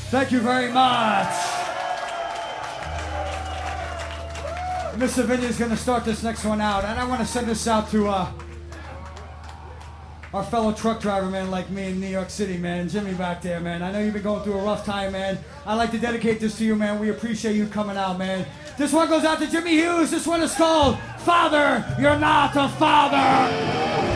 Thank you very much. Mr. Vinny's going to start this next one out, and I want to send this out to our fellow truck driver, man, like me in New York City, man. Jimmy back there, man. I know you've been going through a rough time, man. I'd like to dedicate this to you, man. We appreciate you coming out, man. This one goes out to Jimmy Hughes. This one is called Father, You're Not a Father.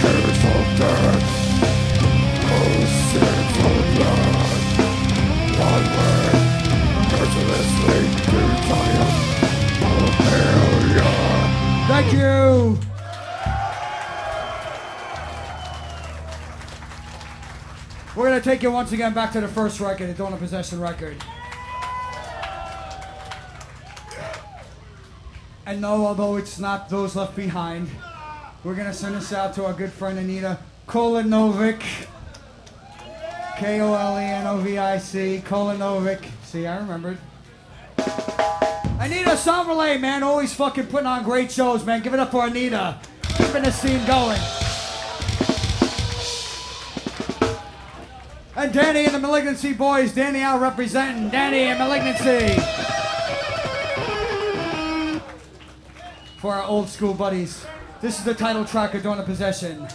Thank you. We're going to take you once again back to the first record, the Dawn of Possession record. And no, although it's not Those Left Behind, we're going to send this out to our good friend Anita Kolenovic. Kolenovic. Kolenovic. See, I remembered. Anita Sommerley, man, always fucking putting on great shows, man. Give it up for Anita. Keeping the scene going. And Danny and the Malignancy Boys. Danny out representing Danny and Malignancy. For our old school buddies. This is the title track of Dawn of Possession.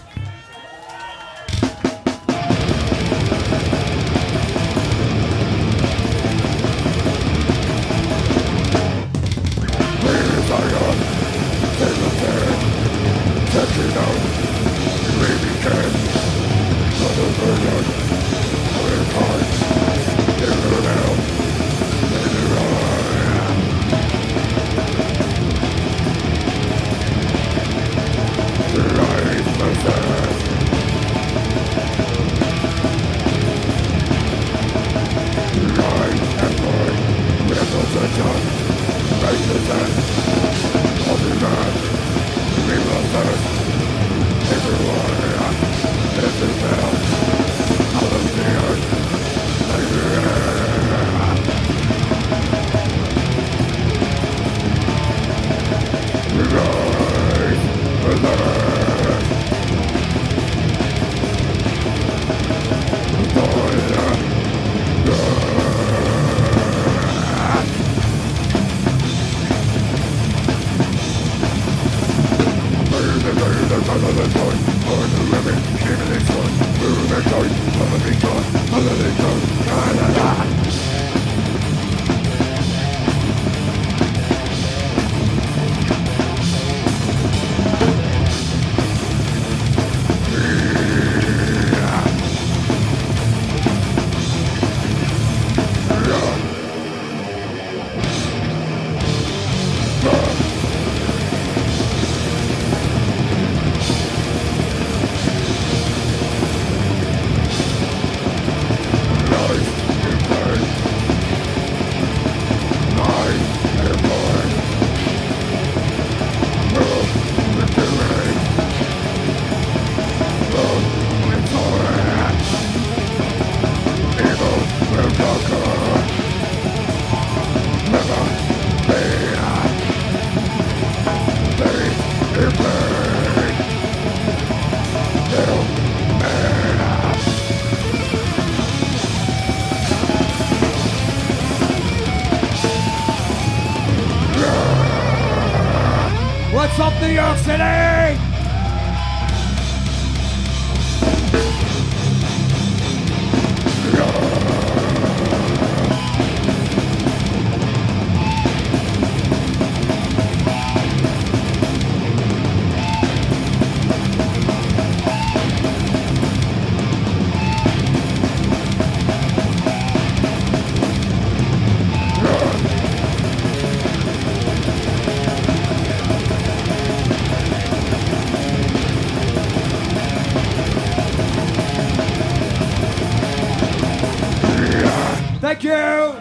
What's up, New York City? Thank you.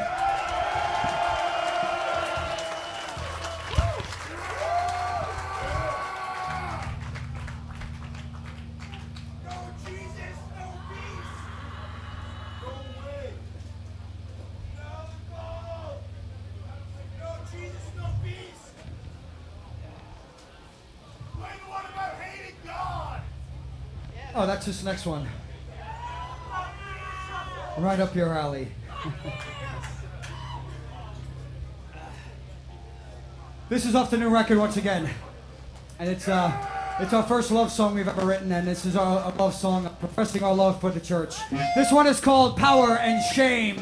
Oh, that's this next one. Right up your alley. This is off the new record once again, and it's our first love song we've ever written, and this is our love song professing our love for the church. This one is called Power and Shame.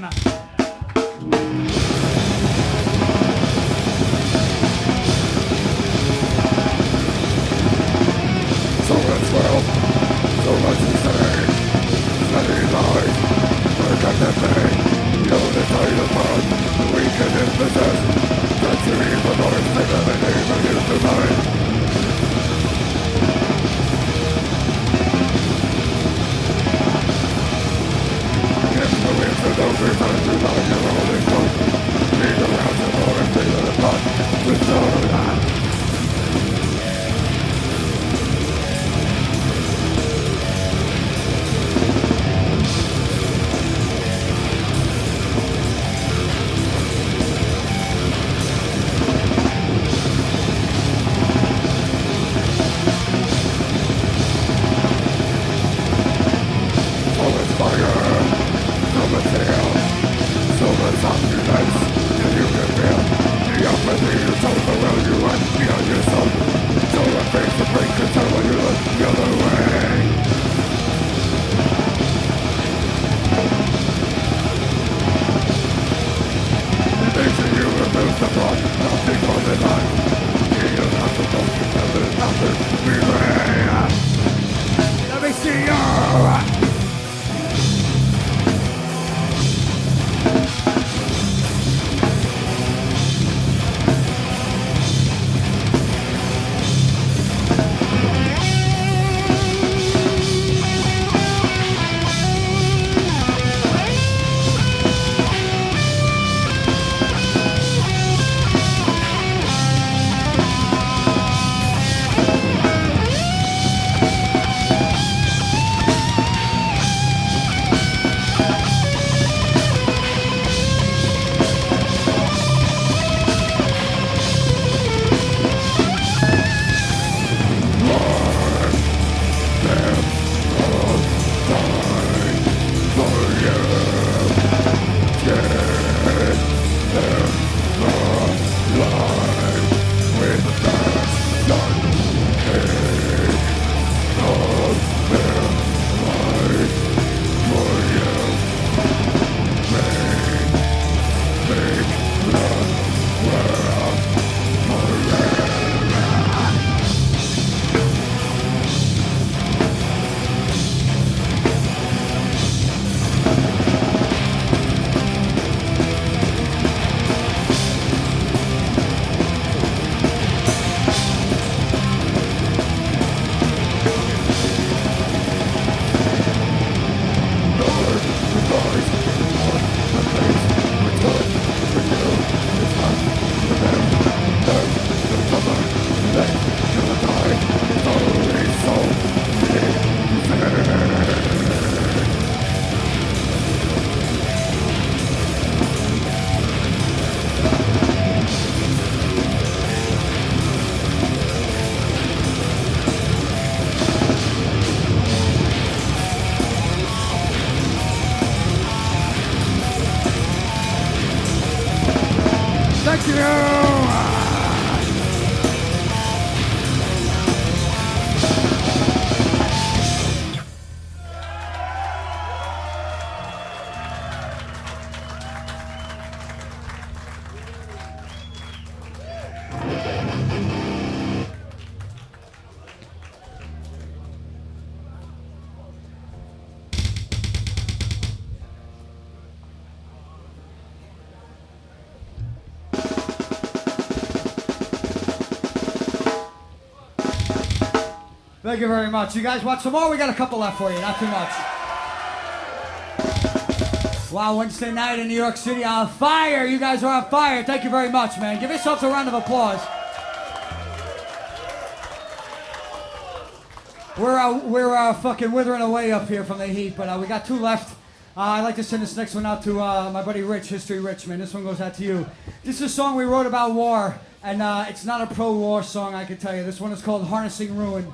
So let's well. Thank you very much. You guys want some more? We got a couple left for you, not too much. Wow, Wednesday night in New York City on fire. You guys are on fire. Thank you very much, man. Give yourselves a round of applause. We're fucking withering away up here from the heat, but we got two left. I'd like to send this next one out to my buddy Rich, History Rich, man. This one goes out to you. This is a song we wrote about war, and it's not a pro-war song, I can tell you. This one is called Harnessing Ruin.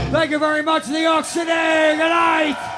Thank you very much, New York City. Good night.